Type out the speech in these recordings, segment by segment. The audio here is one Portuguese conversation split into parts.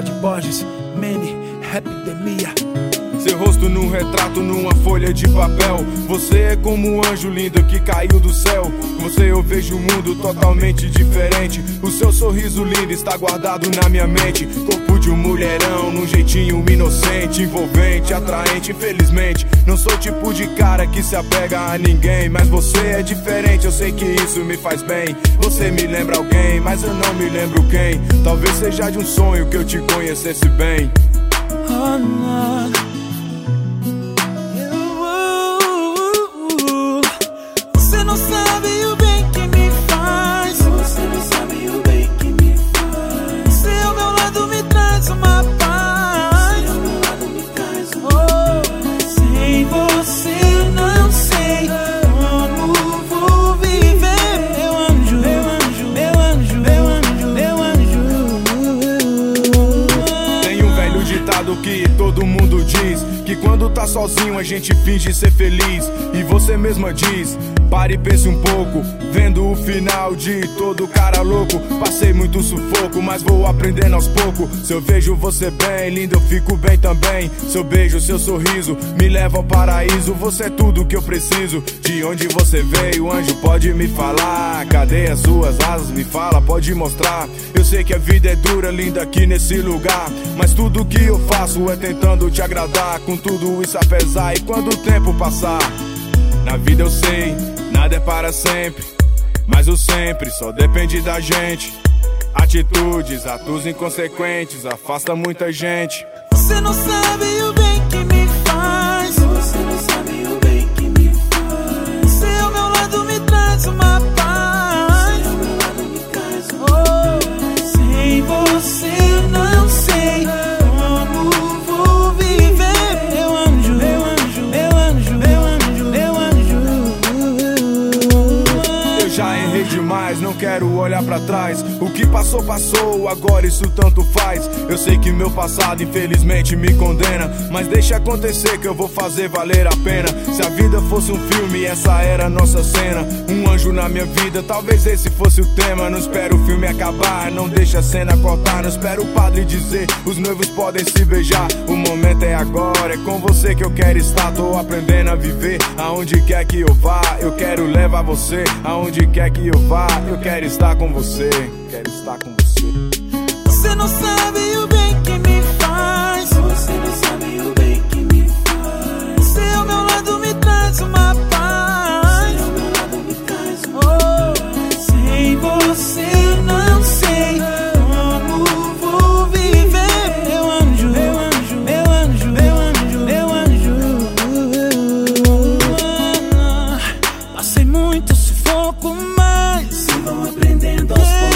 Jorge Borges, Manny, Epidemia. Seu rosto num retrato, numa folha de papel. Você é como um anjo lindo que caiu do céu. Com você eu vejo o mundo totalmente diferente. O seu sorriso lindo está guardado na minha mente. Corpo de um mulherão, num jeitinho inocente, envolvente, atraente. Infelizmente, não sou o tipo de cara que se apega a ninguém, mas você é diferente, eu sei que isso me faz bem. Você me lembra alguém, mas eu não me lembro quem. Talvez seja de um sonho que eu te conhecesse bem. Oh, no. Você não sabe o bem que me faz. Você não sabe o bem que me faz. Você ao meu lado me traz uma paz. Você ao meu lado me traz uma paz. Sem você não sei como vou viver. Meu anjo, meu anjo, meu anjo, meu anjo, meu anjo. Tem um velho ditado que todo mundo diz, que quando tá sozinho a gente finge ser feliz. E você mesma diz, pare e pense um pouco, vendo o final de todo cara louco. Passei muito sufoco, mas vou aprendendo aos poucos. Se eu vejo você bem, lindo, eu fico bem também. Seu beijo, seu sorriso, me leva ao paraíso. Você é tudo que eu preciso. De onde você veio, anjo, pode me falar. Cadê as suas asas? Me fala, pode mostrar. Eu sei que a vida é dura, linda aqui nesse lugar, mas tudo que eu faço é tentando te agradar. Com tudo isso apesar, e quando o tempo passar, na vida eu sei, nada é para sempre, mas o sempre só depende da gente. Atitudes, atos inconsequentes, afasta muita gente. Você não sabe o bem que me faz. Você não sabe o bem que me faz. Você ao meu lado me traz uma paz. Você ao meu lado me traz uma paz. Sem você não sei como vou viver. Meu anjo, meu anjo, meu anjo, meu anjo, meu anjo. Eu já errei demais, não quero olhar pra trás. O que passou, passou, agora isso tanto faz. Eu sei que meu passado infelizmente me condena, mas deixa acontecer que eu vou fazer valer a pena. Se a vida fosse um filme, essa era a nossa cena. Um anjo na minha vida, talvez esse fosse o tema. Não espero o filme acabar, não deixa a cena cortar. Não espero o padre dizer, os noivos podem se beijar. O momento é agora, é com você que eu quero estar. Tô aprendendo a viver, aonde quer que eu vá. Eu quero levar você, aonde quer que eu vá. Eu quero estar com você, quero estar com você. Você não sabe o bem que me faz. Você não sabe o bem que me faz. Você ao meu lado me traz uma paz. Você ao meu lado me traz uma paz. Sem você não sei como vou viver. Meu anjo, meu anjo, meu anjo, meu anjo, meu anjo. Passei muito sufoco, mas vão aprendendo aos poucos.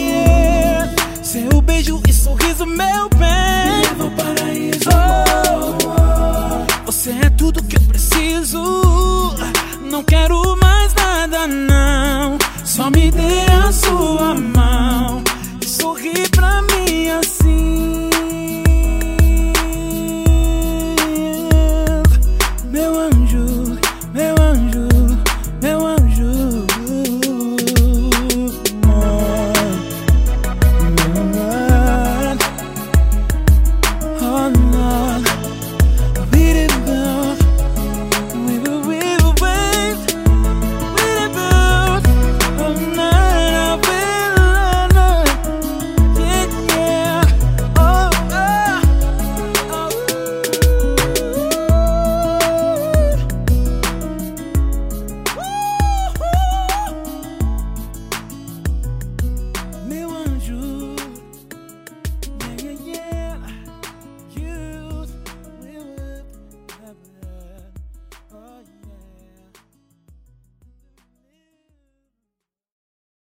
Seu beijo e sorriso, meu bem, me leva ao paraíso. Você é tudo que eu preciso. Não quero mais nada, não. Só me dê a sua mão.